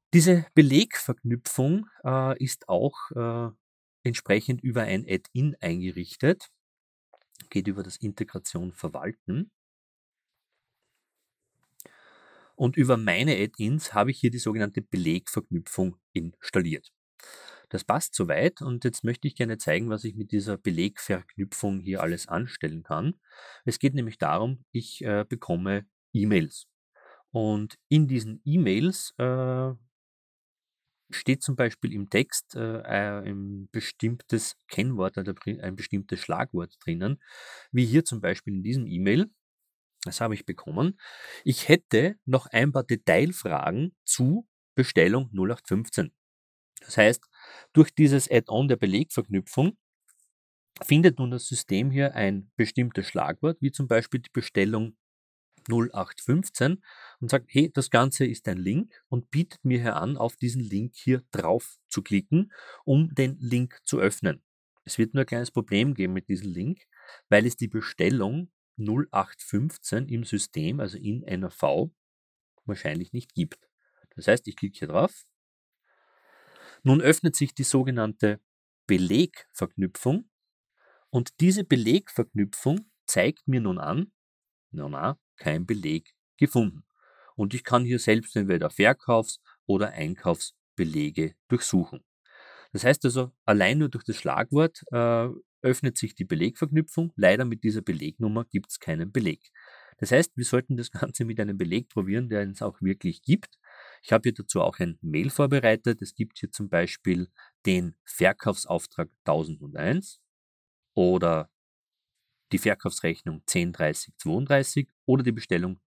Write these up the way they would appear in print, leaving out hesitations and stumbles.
Diese Belegverknüpfung ist auch entsprechend über ein Add-in eingerichtet, geht über das Integration verwalten. Und über meine Add-ins habe ich hier die sogenannte Belegverknüpfung installiert. Das passt soweit und jetzt möchte ich gerne zeigen, was ich mit dieser Belegverknüpfung hier alles anstellen kann. Es geht nämlich darum, ich bekomme E-Mails und in diesen E-Mails steht zum Beispiel im Text ein bestimmtes Kennwort oder ein bestimmtes Schlagwort drinnen, wie hier zum Beispiel in diesem E-Mail. Das habe ich bekommen. Ich hätte noch ein paar Detailfragen zu Bestellung 0815. Das heißt, durch dieses Add-on der Belegverknüpfung findet nun das System hier ein bestimmtes Schlagwort, wie zum Beispiel die Bestellung 0815 und sagt, hey, das Ganze ist ein Link und bietet mir hier an, auf diesen Link hier drauf zu klicken, um den Link zu öffnen. Es wird nur ein kleines Problem geben mit diesem Link, weil es die Bestellung 0815 im System, also in NRV, wahrscheinlich nicht gibt. Das heißt, ich klicke hier drauf. Nun öffnet sich die sogenannte Belegverknüpfung und diese Belegverknüpfung zeigt mir nun an, na, kein Beleg gefunden. Und ich kann hier selbst entweder Verkaufs- oder Einkaufsbelege durchsuchen. Das heißt also, allein nur durch das Schlagwort öffnet sich die Belegverknüpfung. Leider mit dieser Belegnummer gibt es keinen Beleg. Das heißt, wir sollten das Ganze mit einem Beleg probieren, der es auch wirklich gibt. Ich habe hier dazu auch ein Mail vorbereitet. Es gibt hier zum Beispiel den Verkaufsauftrag 1001 oder die Verkaufsrechnung 103032 oder die Bestellung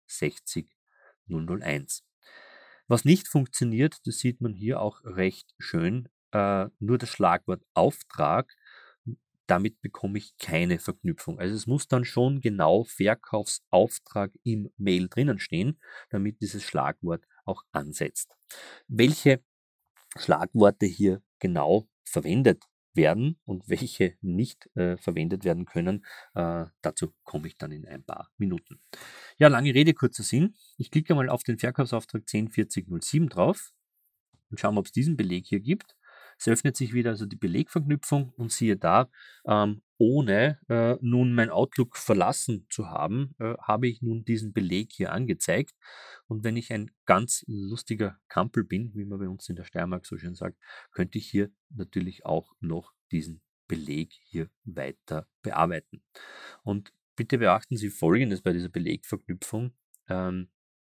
60001. Was nicht funktioniert, das sieht man hier auch recht schön, nur das Schlagwort Auftrag, damit bekomme ich keine Verknüpfung. Also es muss dann schon genau Verkaufsauftrag im Mail drinnen stehen, damit dieses Schlagwort auch ansetzt. Welche Schlagworte hier genau verwendet werden und welche nicht verwendet werden können, dazu komme ich dann in ein paar Minuten. Ja, lange Rede, kurzer Sinn. Ich klicke mal auf den Verkaufsauftrag 104007 drauf und schauen, ob es diesen Beleg hier gibt. Es öffnet sich wieder also die Belegverknüpfung und siehe da, ohne nun mein Outlook verlassen zu haben, habe ich nun diesen Beleg hier angezeigt. Und wenn ich ein ganz lustiger Kampel bin, wie man bei uns in der Steiermark so schön sagt, könnte ich hier natürlich auch noch diesen Beleg hier weiter bearbeiten. Und bitte beachten Sie Folgendes bei dieser Belegverknüpfung. Ähm,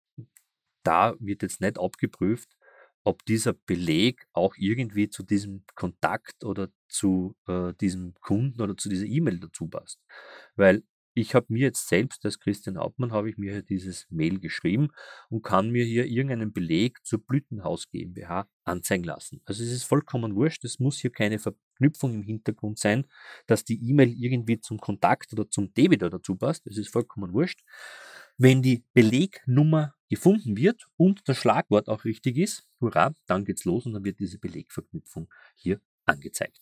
Da wird jetzt nicht abgeprüft, ob dieser Beleg auch irgendwie zu diesem Kontakt oder zu diesem Kunden oder zu dieser E-Mail dazu passt. Weil ich habe mir jetzt selbst als Christian Hauptmann habe ich mir hier dieses Mail geschrieben und kann mir hier irgendeinen Beleg zur Blütenhaus GmbH anzeigen lassen. Also es ist vollkommen wurscht, es muss hier keine Verknüpfung im Hintergrund sein, dass die E-Mail irgendwie zum Kontakt oder zum Debitor dazu passt. Es ist vollkommen wurscht. Wenn die Belegnummer gefunden wird und das Schlagwort auch richtig ist, hurra, dann geht's los und dann wird diese Belegverknüpfung hier angezeigt.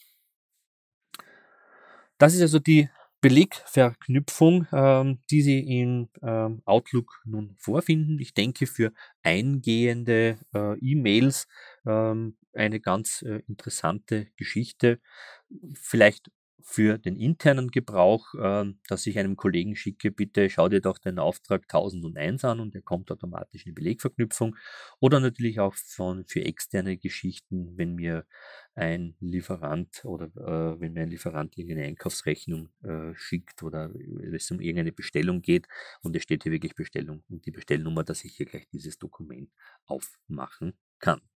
Das ist also die Belegverknüpfung, die Sie in Outlook nun vorfinden. Ich denke, für eingehende E-Mails eine ganz interessante Geschichte. Vielleicht für den internen Gebrauch, dass ich einem Kollegen schicke, bitte schau dir doch den Auftrag 1001 an und der kommt automatisch in die Belegverknüpfung. Oder natürlich auch für externe Geschichten, wenn mir ein Lieferant oder wenn mir ein Lieferant irgendeine Einkaufsrechnung schickt oder es um irgendeine Bestellung geht und es steht hier wirklich Bestellung und die Bestellnummer, dass ich hier gleich dieses Dokument aufmachen kann.